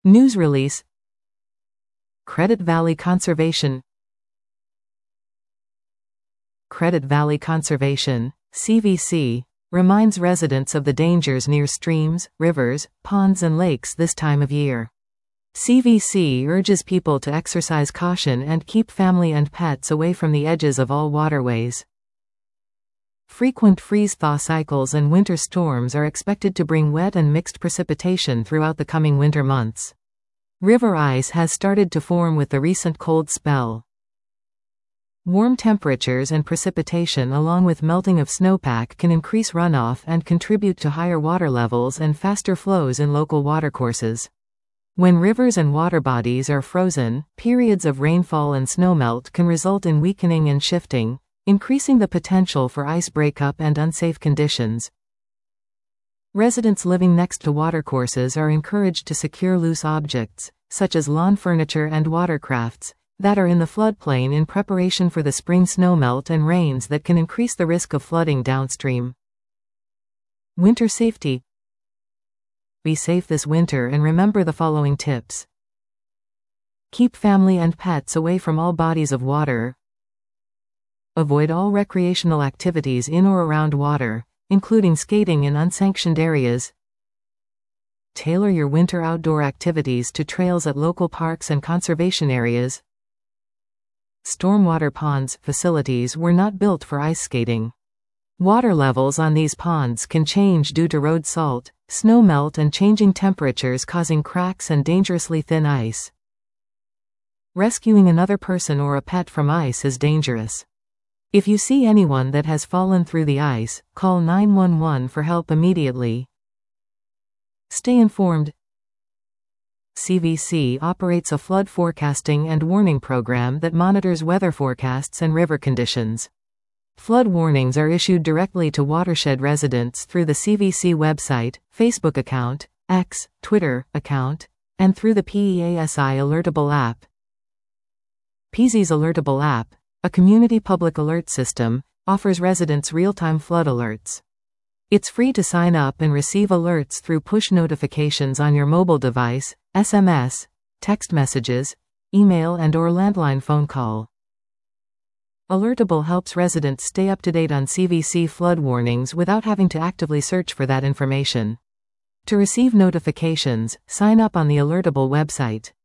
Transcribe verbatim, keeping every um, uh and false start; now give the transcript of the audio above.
News release. Credit Valley Conservation. Credit Valley Conservation, C V C, reminds residents of the dangers near streams, rivers, ponds and lakes this time of year. C V C urges people to exercise caution and keep family and pets away from the edges of all waterways. Frequent freeze-thaw cycles and winter storms are expected to bring wet and mixed precipitation throughout the coming winter months. River ice has started to form with the recent cold spell. Warm temperatures and precipitation along with melting of snowpack can increase runoff and contribute to higher water levels and faster flows in local watercourses. When rivers and water bodies are frozen, periods of rainfall and snowmelt can result in weakening and shifting, increasing the potential for ice breakup and unsafe conditions. Residents living next to watercourses are encouraged to secure loose objects, such as lawn furniture and watercrafts, that are in the floodplain in preparation for the spring snowmelt and rains that can increase the risk of flooding downstream. Winter safety. Be safe this winter and remember the following tips. Keep family and pets away from all bodies of water. Avoid all recreational activities in or around water, including skating in unsanctioned areas. Tailor your winter outdoor activities to trails at local parks and conservation areas. Stormwater ponds facilities were not built for ice skating. Water levels on these ponds can change due to road salt, snow melt and changing temperatures causing cracks and dangerously thin ice. Rescuing another person or a pet from ice is dangerous. If you see anyone that has fallen through the ice, call nine one one for help immediately. Stay informed. C V C operates a flood forecasting and warning program that monitors weather forecasts and river conditions. Flood warnings are issued directly to watershed residents through the C V C website, Facebook account, X, Twitter account, and through the P E A S I Alertable app. P E A S I Alertable app, a community public alert system, offers residents real-time flood alerts. It's free to sign up and receive alerts through push notifications on your mobile device, S M S, text messages, email and or landline phone call. Alertable helps residents stay up to date on C V C flood warnings without having to actively search for that information. To receive notifications, sign up on the Alertable website.